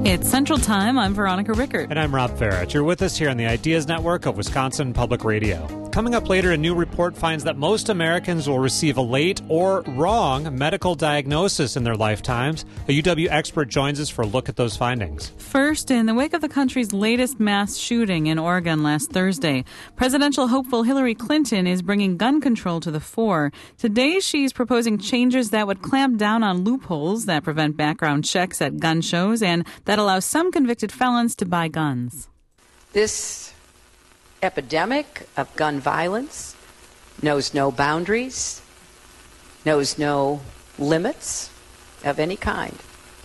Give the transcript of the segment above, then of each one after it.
It's Central Time. I'm Veronica Rickert. And I'm Rob Farrett. You're with us here on the Ideas Network of Wisconsin Public Radio. Coming up later, a new report finds that most Americans will receive a late or wrong medical diagnosis in their lifetimes. A UW expert joins us for a look at those findings. First, in the wake of the country's latest mass shooting in Oregon last Thursday, presidential hopeful Hillary Clinton is bringing gun control to the fore. Today, she's proposing changes that would clamp down on loopholes that prevent background checks at gun shows and that allow some convicted felons to buy guns. This epidemic of gun violence knows no boundaries, knows no limits of any kind.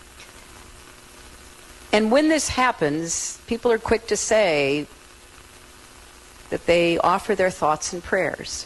And when this happens, people are quick to say that they offer their thoughts and prayers.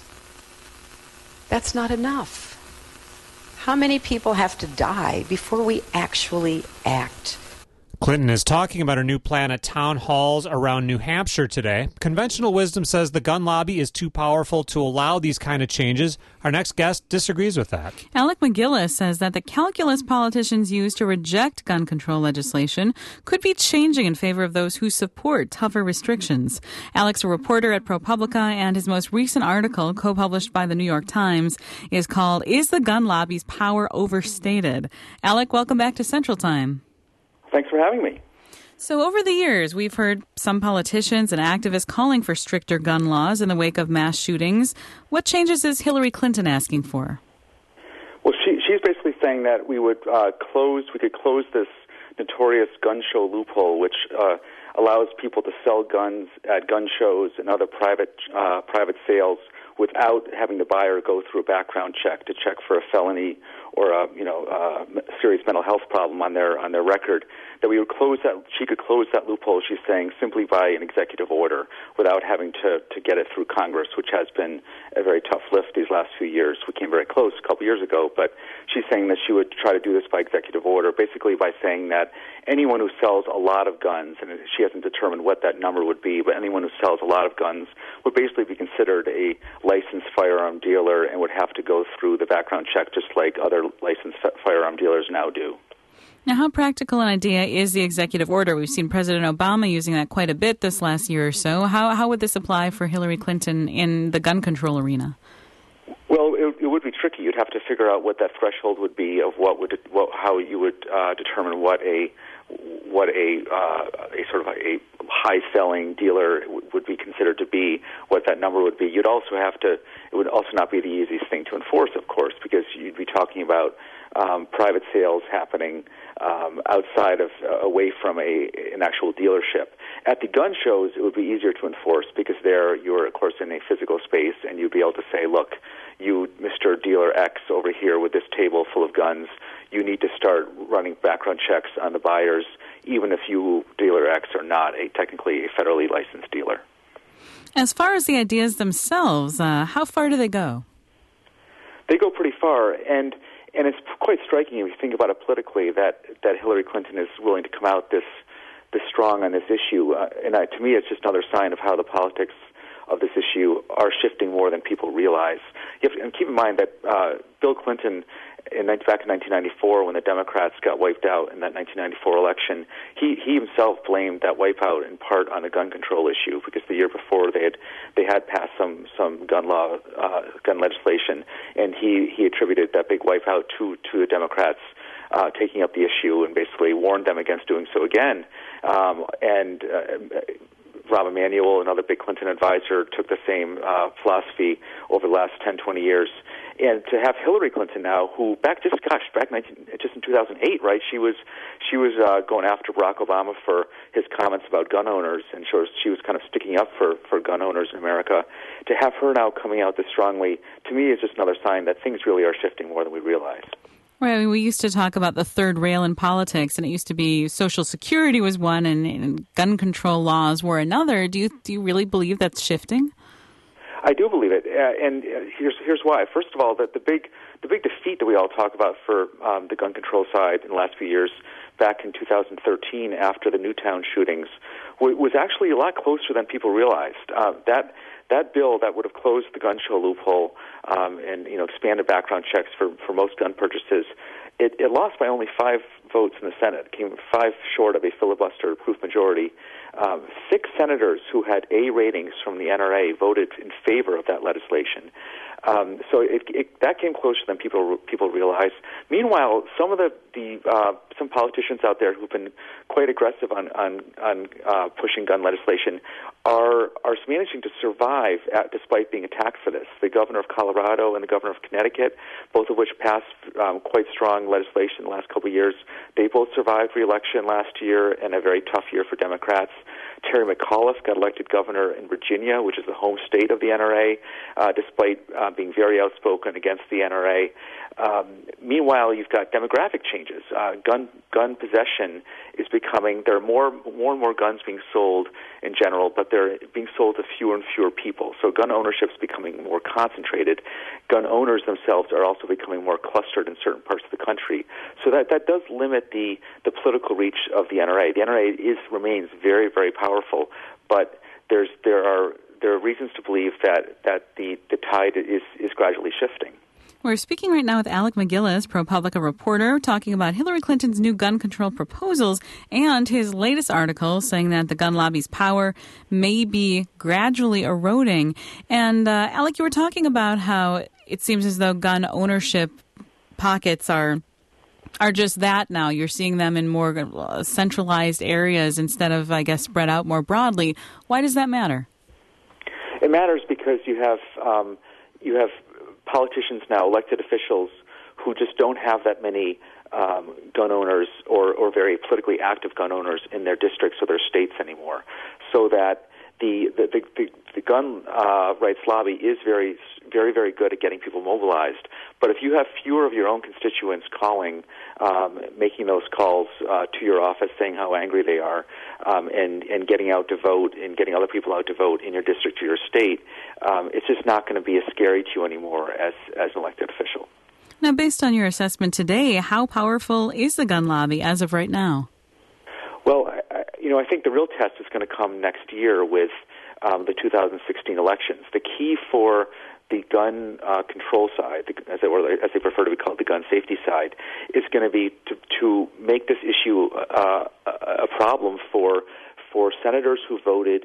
That's not enough. How many people have to die before we actually act? Clinton is talking about her new plan at town halls around New Hampshire today. Conventional wisdom says the gun lobby is too powerful to allow these kind of changes. Our next guest disagrees with that. Alec MacGillis says that the calculus politicians use to reject gun control legislation could be changing in favor of those who support tougher restrictions. Alec's a reporter at ProPublica, and his most recent article, co-published by the New York Times, is called "Is the Gun Lobby's Power Overstated?" Alec, welcome back to Central Time. Thanks for having me. So over the years, we've heard some politicians and activists calling for stricter gun laws in the wake of mass shootings. What changes is Hillary Clinton asking for? Well, she's basically saying that we could close this notorious gun show loophole, which allows people to sell guns at gun shows and other private without having the buyer go through a background check to check for a felony or a serious mental health problem on their record. That she could close that loophole, she's saying, simply by an executive order without having to get it through Congress, which has been a very tough lift these last few years. We came very close a couple years ago, but she's saying that she would try to do this by executive order, basically by saying that anyone who sells a lot of guns, and she hasn't determined what that number would be, but anyone who sells a lot of guns would basically be considered a licensed firearm dealer and would have to go through the background check just like other licensed firearm dealers now do. Now, how practical an idea is the executive order? We've seen President Obama using that quite a bit this last year or so. How would this apply for Hillary Clinton in the gun control arena? Well, it would be tricky. You'd have to figure out what that threshold would be of how you would determine what a sort of a high-selling dealer would be considered to be, what that number would be. It would also not be the easiest thing to enforce, of course, because you'd be talking about private sales happening away from an actual dealership. At the gun shows, it would be easier to enforce because there you're, of course, in a physical space, and you'd be able to say, look, you, Mr. Dealer X over here with this table full of guns, you need to start running background checks on the buyers, even if you, Dealer X, are not technically a federally licensed dealer. As far as the ideas themselves, how far do they go? They go pretty far, and it's quite striking if you think about it politically that Hillary Clinton is willing to come out this strong on this issue. To me, it's just another sign of how the politics of this issue are shifting more than people realize. You have to keep in mind that Bill Clinton, back in 1994, when the Democrats got wiped out in that 1994 election, he himself blamed that wipeout in part on the gun control issue because the year before they had passed some gun legislation, and he attributed that big wipeout to the Democrats taking up the issue and basically warned them against doing so again. Rahm Emanuel, another big Clinton advisor, took the same philosophy over the last 10, 20 years. And to have Hillary Clinton now, who just in 2008, right? She was going after Barack Obama for his comments about gun owners, and she was kind of sticking up for gun owners in America. To have her now coming out this strongly, to me, is just another sign that things really are shifting more than we realize. Right. We used to talk about the third rail in politics, and it used to be Social Security was one, and gun control laws were another. Do you really believe that's shifting? I do believe it, and here's why. First of all, that the big defeat that we all talk about for the gun control side in the last few years, back in 2013 after the Newtown shootings, was actually a lot closer than people realized. That bill that would have closed the gun show loophole and expanded background checks for most gun purchases, it lost by only five votes in the Senate, came 5 short of a filibuster-proof majority. 6 senators who had A ratings from the NRA voted in favor of that legislation. So that came closer than people realized. Meanwhile, some of some politicians out there who've been quite aggressive on pushing gun legislation are managing to survive despite being attacked for this. The governor of Colorado and the governor of Connecticut, both of which passed quite strong legislation in the last couple of years, they both survived re-election last year in a very tough year for Democrats. Terry McAuliffe got elected governor in Virginia, which is the home state of the NRA, despite being very outspoken against the NRA. Meanwhile, you've got demographic changes. Gun possession is becoming, there are more and more guns being sold in general, but they're being sold to fewer and fewer people. So gun ownership is becoming more concentrated. Gun owners themselves are also becoming more clustered in certain parts of the country. So that does limit the political reach of the NRA. The NRA remains very, very powerful, but there are reasons to believe that the tide is gradually shifting. We're speaking right now with Alec MacGillis, ProPublica reporter, talking about Hillary Clinton's new gun control proposals and his latest article saying that the gun lobby's power may be gradually eroding. And Alec, you were talking about how it seems as though gun ownership pockets are just that now. You're seeing them in more centralized areas instead of, I guess, spread out more broadly. Why does that matter? It matters because you have politicians now, elected officials, who just don't have that many gun owners or very politically active gun owners in their districts or their states anymore. So that the gun rights lobby is very, very, very good at getting people mobilized. But if you have fewer of your own constituents calling, making those calls to your office, saying how angry they are, and getting out to vote and getting other people out to vote in your district or your state, it's just not going to be as scary to you anymore as an elected official. Now, based on your assessment today, how powerful is the gun lobby as of right now? Well, I think the real test is going to come next year with the 2016 elections. The key for the gun control side, as they prefer to be called, the gun safety side, is going to be to make this issue a problem for senators who voted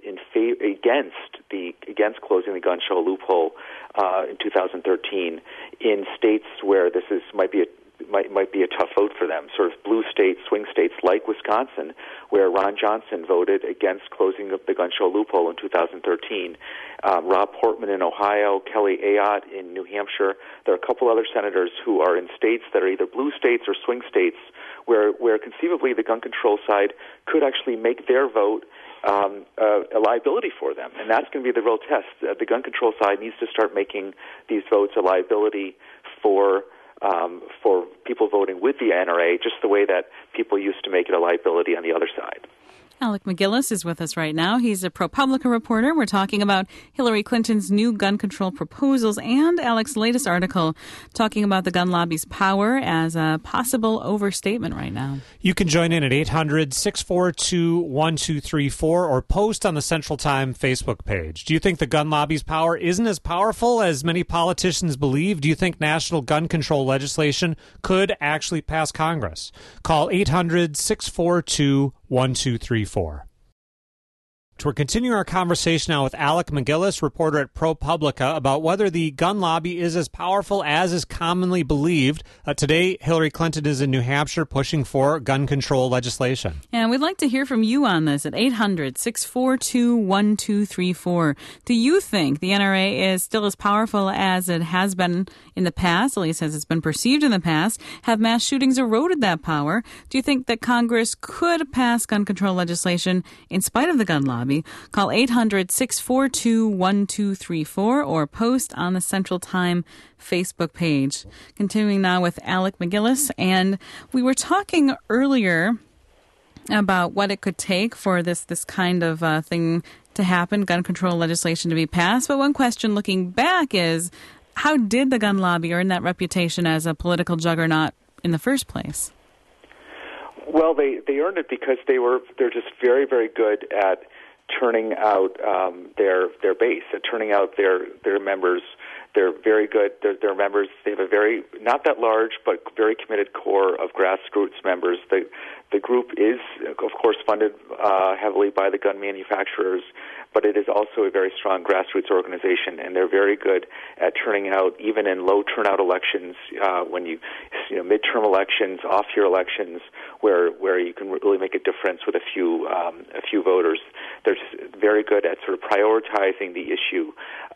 against closing the gun show loophole in 2013 in states where this might be a tough vote for them, sort of blue states, swing states like Wisconsin, where Ron Johnson voted against closing the gun show loophole in 2013. Rob Portman in Ohio, Kelly Ayotte in New Hampshire. There are a couple other senators who are in states that are either blue states or swing states where conceivably the gun control side could actually make their vote a liability for them. And that's going to be the real test. The gun control side needs to start making these votes a liability for people voting with the NRA, just the way that people used to make it a liability on the other side. Alec MacGillis is with us right now. He's a ProPublica reporter. We're talking about Hillary Clinton's new gun control proposals and Alec's latest article talking about the gun lobby's power as a possible overstatement right now. You can join in at 800-642-1234 or post on the Central Time Facebook page. Do you think the gun lobby's power isn't as powerful as many politicians believe? Do you think national gun control legislation could actually pass Congress? Call 800-642-1234. We're continuing our conversation now with Alec MacGillis, reporter at ProPublica, about whether the gun lobby is as powerful as is commonly believed. Today, Hillary Clinton is in New Hampshire pushing for gun control legislation. And we'd like to hear from you on this at 800-642-1234. Do you think the NRA is still as powerful as it has been in the past, at least as it's been perceived in the past? Have mass shootings eroded that power? Do you think that Congress could pass gun control legislation in spite of the gun lobby? Call 800-642-1234 or post on the Central Time Facebook page. Continuing now with Alec MacGillis, and we were talking earlier about what it could take for this kind of thing to happen, gun control legislation to be passed. But one question looking back is, how did the gun lobby earn that reputation as a political juggernaut in the first place? Well, they earned it because they're just very, very good at turning out their base, at turning out their members, They're very good. They're members. They have a very, not that large, but very committed core of grassroots members. The group is, of course, funded heavily by the gun manufacturers, but it is also a very strong grassroots organization, and they're very good at turning out, even in low turnout elections, when you know, midterm elections, off-year elections, where you can really make a difference with a few voters. They're just very good at sort of prioritizing the issue,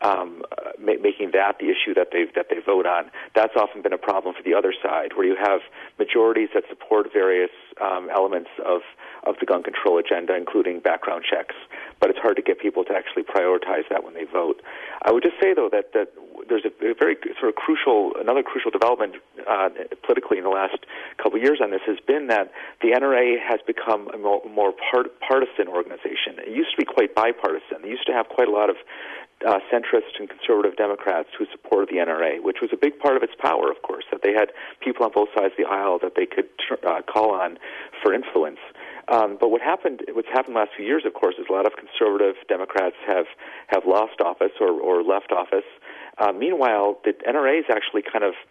making that the issue that they vote on. That's often been a problem for the other side, where you have majorities that support various elements of the gun control agenda, including background checks. But it's hard to get people to actually prioritize that when they vote. I would just say, though, that there's a very sort of another crucial development politically in the last couple of years on this has been that the NRA has become a more partisan organization. It used to be quite bipartisan. They used to have quite a lot of centrist and conservative Democrats who supported the NRA, which was a big part of its power, of course, that they had people on both sides of the aisle that they could call on for influence. But what's happened the last few years, of course, is a lot of conservative Democrats have lost office or left office. Meanwhile, the NRA is actually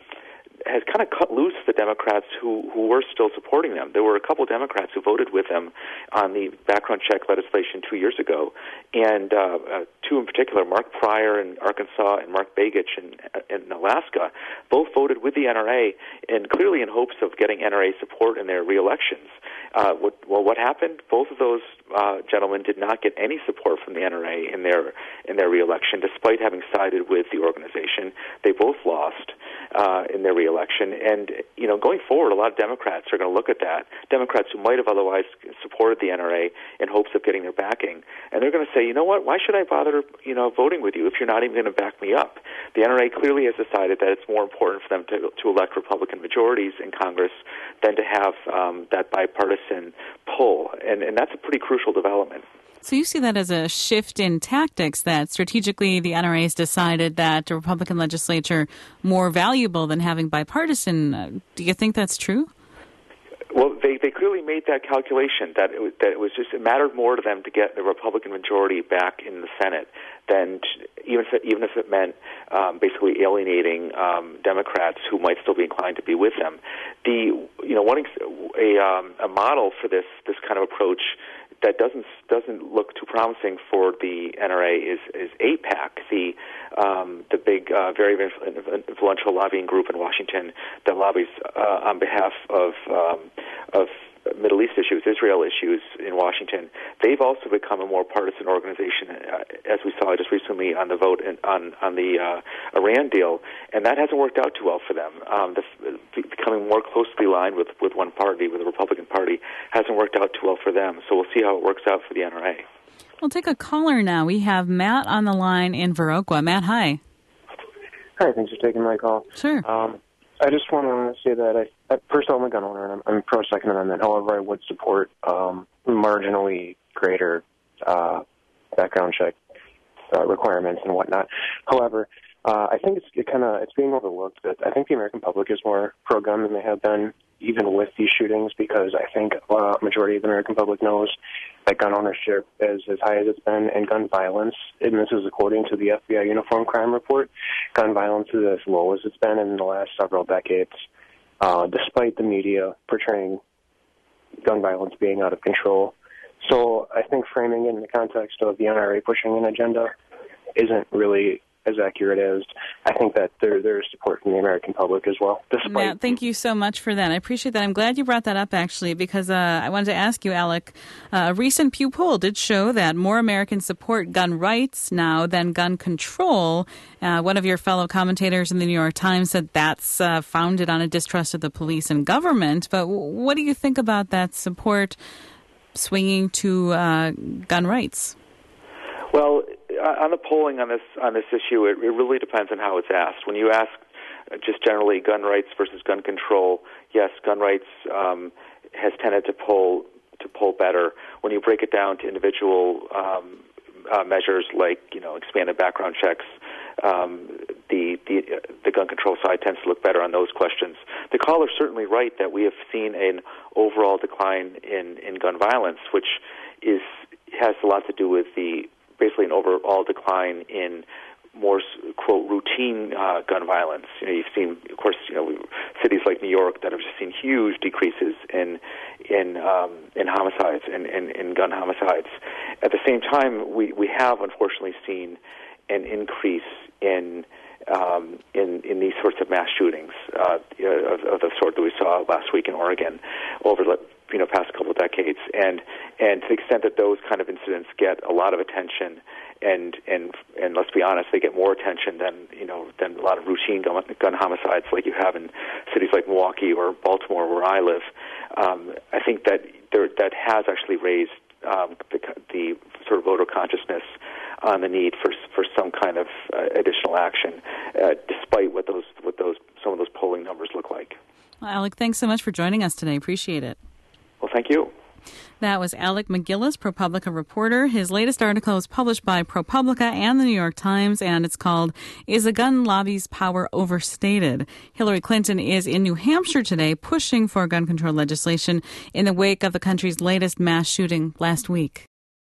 has cut loose the Democrats who were still supporting them. There were a couple of Democrats who voted with them on the background check legislation 2 years ago, and two in particular, Mark Pryor in Arkansas and Mark Begich in Alaska, both voted with the NRA, and clearly in hopes of getting NRA support in their re-elections. What happened? Both of those gentlemen did not get any support from the NRA in their re-election, despite having sided with the organization. They both lost in their re-election, and going forward, a lot of Democrats are going to look at that. Democrats who might have otherwise supported the NRA in hopes of getting their backing, and they're going to say, you know what? Why should I bother voting with you if you're not even going to back me up? The NRA clearly has decided that it's more important for them to elect Republican majorities in Congress than to have that bipartisan pull, and that's a pretty crucial development. So you see that as a shift in tactics, that strategically the NRA has decided that the Republican legislature more valuable than having bipartisan. Do you think that's true? Well, they clearly made that calculation that it mattered more to them to get the Republican majority back in the Senate than even if it meant basically alienating Democrats who might still be inclined to be with them. Wanting a model for this kind of approach that doesn't look too promising for the NRA is AIPAC, the big, very influential lobbying group in Washington that lobbies on behalf of Middle East issues, Israel issues in Washington. They've also become a more partisan organization, as we saw just recently on the vote on the Iran deal, and that hasn't worked out too well for them. Becoming more closely aligned with one party, with the Republican Party, hasn't worked out too well for them. So we'll see how it works out for the NRA. We'll take a caller now. We have Matt on the line in Viroqua. Matt, hi. Hi, thanks for taking my call. Sure. I just want to say that first of all, I'm a gun owner, and I'm pro Second Amendment. However, I would support marginally greater background check requirements and whatnot. However, I think it's being overlooked that I think the American public is more pro-gun than they have been, even with these shootings, because I think a majority of the American public knows that gun ownership is as high as it's been, and gun violence, and this is according to the FBI Uniform Crime Report, gun violence is as low as it's been in the last several decades, despite the media portraying gun violence being out of control. So I think framing it in the context of the NRA pushing an agenda isn't really as accurate as I think that there's support from the American public as well. Matt, thank you so much for that. I appreciate that. I'm glad you brought that up, actually, because I wanted to ask you, Alec, a recent Pew poll did show that more Americans support gun rights now than gun control. One of your fellow commentators in the New York Times said that's founded on a distrust of the police and government. But what do you think about that support swinging to gun rights? Well, on the polling on this issue, it really depends on how it's asked. When you ask just generally gun rights versus gun control, yes, gun rights has tended to poll better. When you break it down to individual measures like expanded background checks, the gun control side tends to look better on those questions. The caller's certainly right that we have seen an overall decline in gun violence, which has a lot to do with basically an overall decline in more quote routine gun violence. You've seen, of course, cities like New York that have just seen huge decreases in homicides and in gun homicides. At the same time, we have unfortunately seen an increase in these sorts of mass shootings of the sort that we saw last week in Oregon over the past couple of decades, and to the extent that those kind of incidents get a lot of attention, and let's be honest, they get more attention than a lot of routine gun homicides like you have in cities like Milwaukee or Baltimore, where I live. I think that that has actually raised the sort of voter consciousness on the need for some kind of additional action, despite what some of those polling numbers look like. Well, Alec, thanks so much for joining us today. Appreciate it. Well, thank you. That was Alec MacGillis, ProPublica reporter. His latest article is published by ProPublica and the New York Times, and it's called "Is a Gun Lobby's Power Overstated?" Hillary Clinton is in New Hampshire today pushing for gun control legislation in the wake of the country's latest mass shooting last week.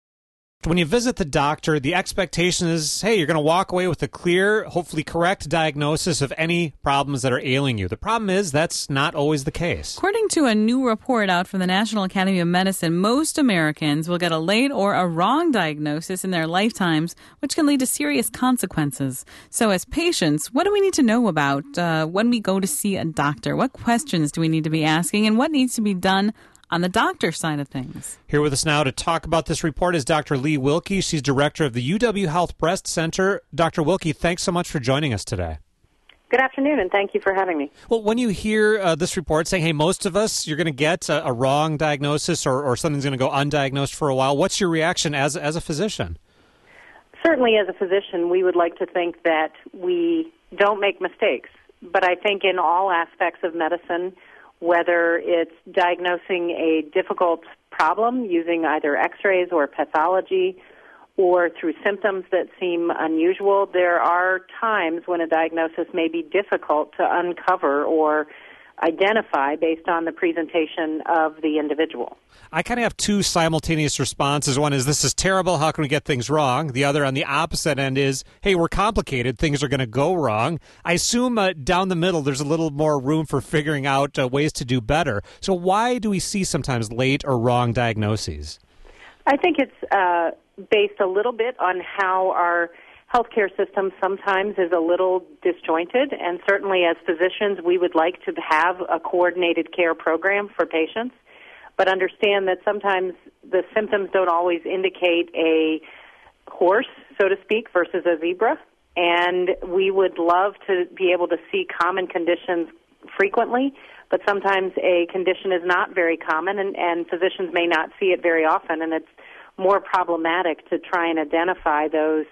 When you visit the doctor, the expectation is, hey, you're going to walk away with a clear, hopefully correct diagnosis of any problems that are ailing you. The problem is that's not always the case. According to a new report out from the National Academy of Medicine, most Americans will get a late or a wrong diagnosis in their lifetimes, which can lead to serious consequences. So as patients, what do we need to know about when we go to see a doctor? What questions do we need to be asking, and what needs to be done on the doctor side of things? Here with us now to talk about this report is Dr. Lee Wilkie. She's director of the UW Health Breast Center. Dr. Wilkie, thanks so much for joining us today. Good afternoon, and thank you for having me. Well, when you hear this report saying, hey, most of us, you're going to get a wrong diagnosis or something's going to go undiagnosed for a while, what's your reaction as a physician? Certainly as a physician, we would like to think that we don't make mistakes. But I think in all aspects of medicine, whether it's diagnosing a difficult problem using either x-rays or pathology or through symptoms that seem unusual, there are times when a diagnosis may be difficult to uncover or identify based on the presentation of the individual. I kind of have two simultaneous responses. One is, this is terrible, how can we get things wrong? The other on the opposite end is, hey, we're complicated, things are going to go wrong. I assume down the middle there's a little more room for figuring out ways to do better. So why do we see sometimes late or wrong diagnoses? I think it's based a little bit on how our healthcare system sometimes is a little disjointed, and certainly as physicians we would like to have a coordinated care program for patients, but understand that sometimes the symptoms don't always indicate a horse, so to speak, versus a zebra, and we would love to be able to see common conditions frequently, but sometimes a condition is not very common, and physicians may not see it very often, and it's more problematic to try and identify those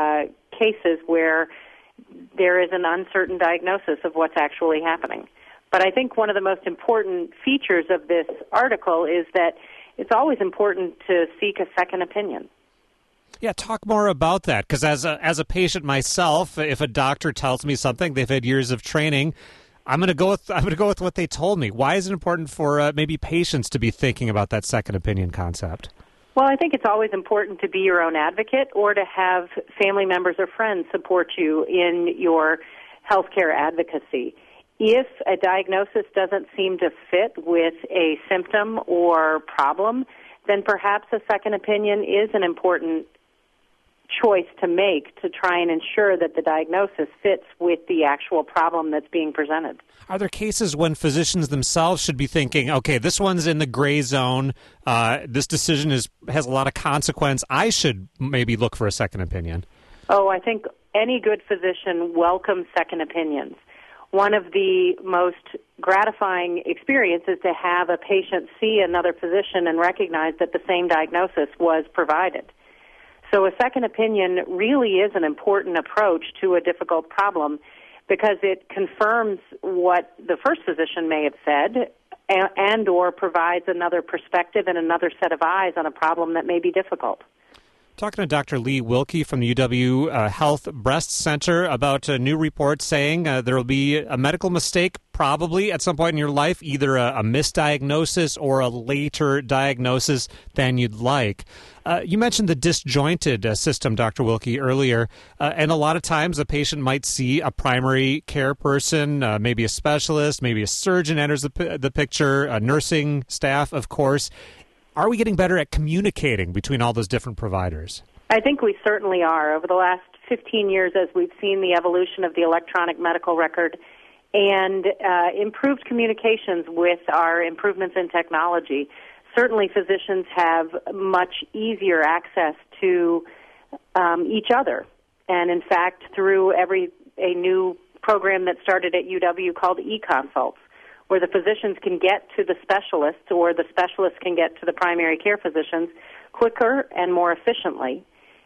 cases where there is an uncertain diagnosis of what's actually happening. But I think one of the most important features of this article is that it's always important to seek a second opinion. Yeah, talk more about that, because as a patient myself, if a doctor tells me something, they've had years of training, I'm going to go with what they told me. Why is it important for maybe patients to be thinking about that second opinion concept? Well, I think it's always important to be your own advocate or to have family members or friends support you in your healthcare advocacy. If a diagnosis doesn't seem to fit with a symptom or problem, then perhaps a second opinion is an important choice to make to try and ensure that the diagnosis fits with the actual problem that's being presented. Are there cases when physicians themselves should be thinking, okay, this one's in the gray zone, this decision has a lot of consequence, I should maybe look for a second opinion? Oh, I think any good physician welcomes second opinions. One of the most gratifying experiences is to have a patient see another physician and recognize that the same diagnosis was provided. So a second opinion really is an important approach to a difficult problem because it confirms what the first physician may have said and or provides another perspective and another set of eyes on a problem that may be difficult. Talking to Dr. Lee Wilkie from the UW Health Breast Center about a new report saying there will be a medical mistake probably at some point in your life, either a misdiagnosis or a later diagnosis than you'd like. You mentioned the disjointed system, Dr. Wilkie, earlier, and a lot of times a patient might see a primary care person, maybe a specialist, maybe a surgeon enters the picture, a nursing staff, of course. Are we getting better at communicating between all those different providers? I think we certainly are. Over the last 15 years, as we've seen the evolution of the electronic medical record and improved communications with our improvements in technology, certainly physicians have much easier access to each other. And in fact, through a new program that started at UW called eConsults, where the physicians can get to the specialists or the specialists can get to the primary care physicians quicker and more efficiently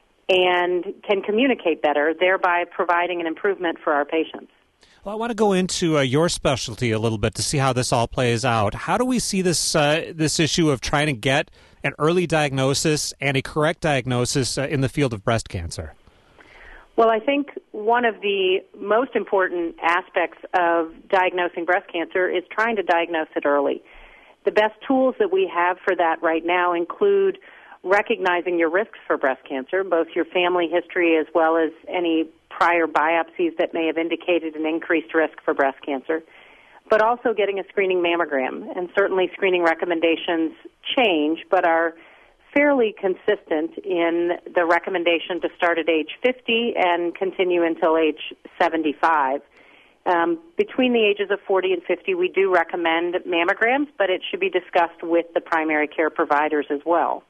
and can communicate better, thereby providing an improvement for our patients. Well, I want to go into your specialty a little bit to see how this all plays out. How do we see this issue of trying to get an early diagnosis and a correct diagnosis in the field of breast cancer? Well, I think one of the most important aspects of diagnosing breast cancer is trying to diagnose it early. The best tools that we have for that right now include recognizing your risks for breast cancer, both your family history as well as any prior biopsies that may have indicated an increased risk for breast cancer, but also getting a screening mammogram. And certainly screening recommendations change, but are fairly consistent in the recommendation to start at age 50 and continue until age 75. Between the ages of 40 and 50, we do recommend mammograms, but it should be discussed with the primary care providers as well.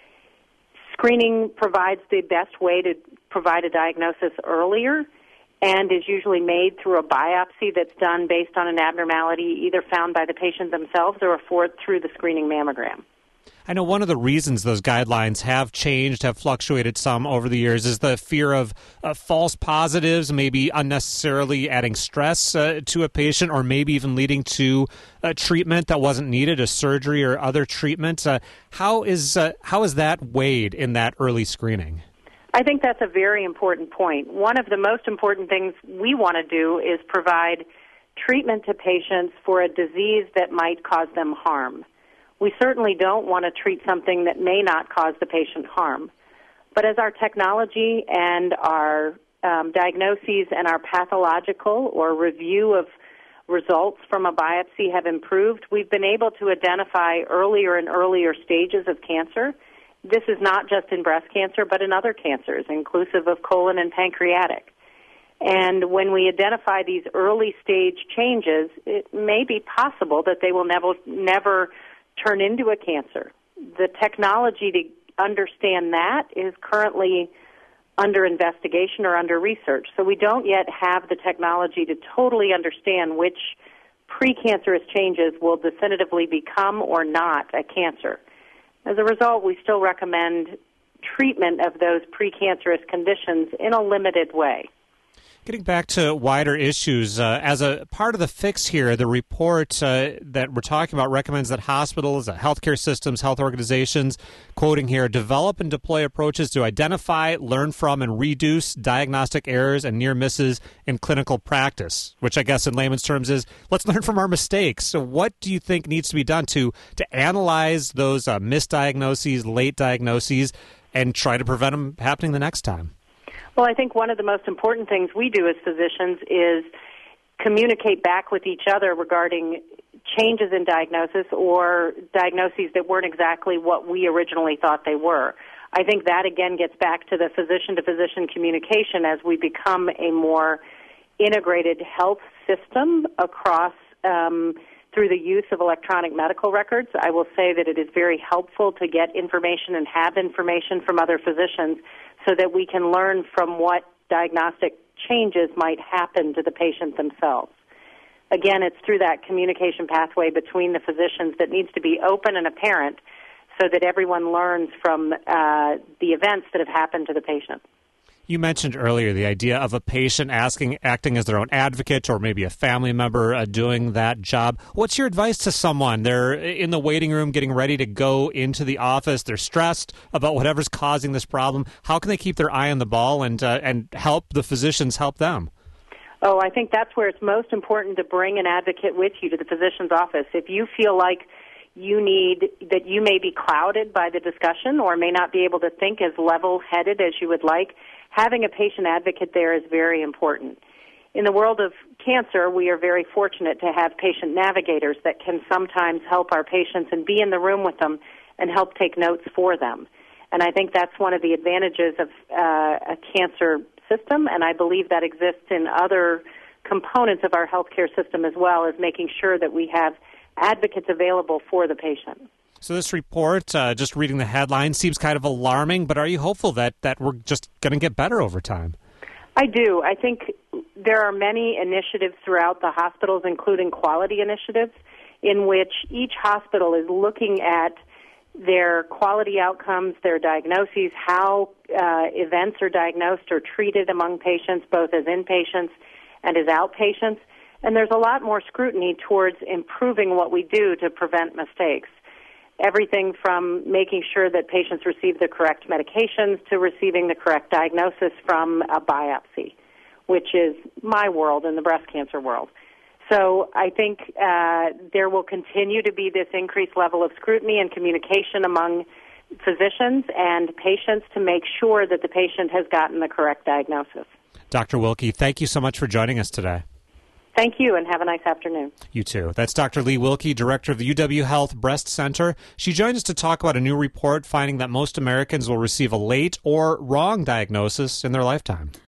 Screening provides the best way to provide a diagnosis earlier and is usually made through a biopsy that's done based on an abnormality either found by the patient themselves or through the screening mammogram. I know one of the reasons those guidelines have changed, have fluctuated some over the years, is the fear of false positives, maybe unnecessarily adding stress to a patient, or maybe even leading to a treatment that wasn't needed, a surgery or other treatment. How is that weighed in that early screening? I think that's a very important point. One of the most important things we want to do is provide treatment to patients for a disease that might cause them harm. We certainly don't want to treat something that may not cause the patient harm. But as our technology and our diagnoses and our pathological or review of results from a biopsy have improved, we've been able to identify earlier and earlier stages of cancer. This is not just in breast cancer, but in other cancers, inclusive of colon and pancreatic. And when we identify these early stage changes, it may be possible that they will never turn into a cancer. The technology to understand that is currently under investigation or under research. So we don't yet have the technology to totally understand which precancerous changes will definitively become or not a cancer. As a result, we still recommend treatment of those precancerous conditions in a limited way. Getting back to wider issues, as a part of the fix here, the report that we're talking about recommends that hospitals, healthcare systems, health organizations, quoting here, develop and deploy approaches to identify, learn from, and reduce diagnostic errors and near misses in clinical practice, which I guess in layman's terms is let's learn from our mistakes. So what do you think needs to be done to analyze those misdiagnoses, late diagnoses, and try to prevent them happening the next time? Well, I think one of the most important things we do as physicians is communicate back with each other regarding changes in diagnosis or diagnoses that weren't exactly what we originally thought they were. I think that, again, gets back to the physician-to-physician communication as we become a more integrated health system across through the use of electronic medical records. I will say that it is very helpful to get information and have information from other physicians so that we can learn from what diagnostic changes might happen to the patient themselves. Again, it's through that communication pathway between the physicians that needs to be open and apparent so that everyone learns from the events that have happened to the patient. You mentioned earlier the idea of a patient acting as their own advocate, or maybe a family member doing that job. What's your advice to someone? They're in the waiting room getting ready to go into the office. They're stressed about whatever's causing this problem. How can they keep their eye on the ball and help the physicians help them? Oh, I think that's where it's most important to bring an advocate with you to the physician's office. If you feel like you may be clouded by the discussion or may not be able to think as level-headed as you would like, having a patient advocate there is very important. In the world of cancer, we are very fortunate to have patient navigators that can sometimes help our patients and be in the room with them and help take notes for them. And I think that's one of the advantages of a cancer system, and I believe that exists in other components of our healthcare system as well, as making sure that we have advocates available for the patient. So this report, just reading the headline, seems kind of alarming, but are you hopeful that we're just going to get better over time? I do. I think there are many initiatives throughout the hospitals, including quality initiatives, in which each hospital is looking at their quality outcomes, their diagnoses, how events are diagnosed or treated among patients, both as inpatients and as outpatients. And there's a lot more scrutiny towards improving what we do to prevent mistakes. Everything from making sure that patients receive the correct medications to receiving the correct diagnosis from a biopsy, which is my world in the breast cancer world. So I think there will continue to be this increased level of scrutiny and communication among physicians and patients to make sure that the patient has gotten the correct diagnosis. Dr. Wilkie, thank you so much for joining us today. Thank you, and have a nice afternoon. You too. That's Dr. Lee Wilkie, director of the UW Health Breast Center. She joined us to talk about a new report finding that most Americans will receive a late or wrong diagnosis in their lifetime.